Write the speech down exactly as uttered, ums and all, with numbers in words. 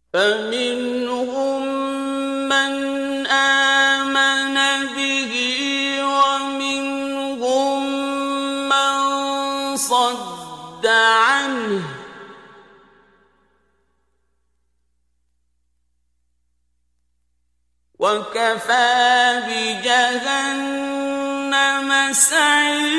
فمنهم من آمن به ومنهم من صد عنه وكفى بجهنم سعيرا